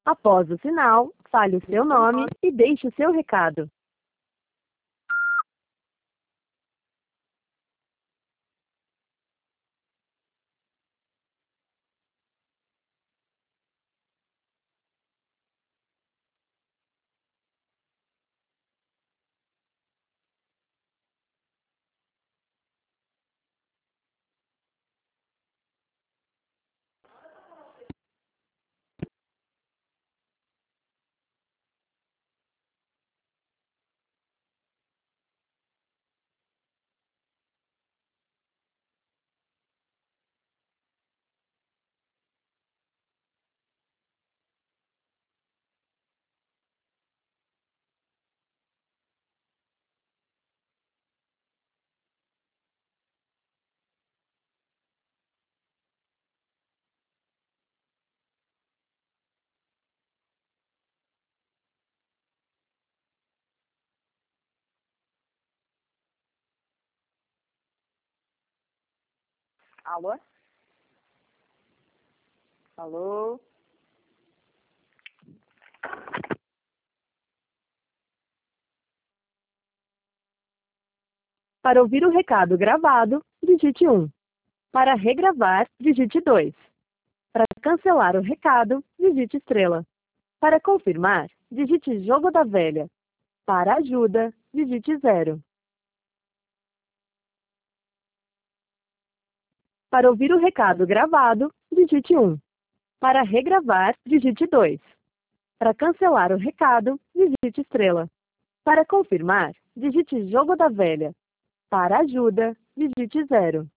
Após o sinal, fale o seu nome e deixe o seu recado. Alô? Alô? Para ouvir o recado gravado, digite 1. Para regravar, digite 2. Para cancelar o recado, digite estrela. Para confirmar, digite jogo da velha. Para ajuda, digite 0. Para ouvir o recado gravado, digite 1. Para regravar, digite 2. Para cancelar o recado, digite estrela. Para confirmar, digite jogo da velha. Para ajuda, digite 0.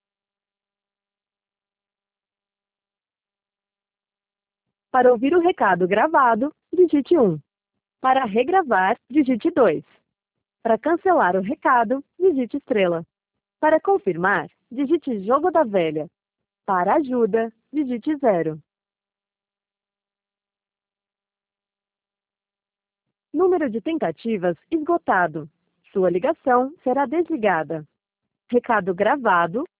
Para ouvir o recado gravado, digite 1. Para regravar, digite 2. Para cancelar o recado, digite estrela. Para confirmar, digite jogo da velha. Para ajuda, digite 0. Número de tentativas esgotado. Sua ligação será desligada. Recado gravado.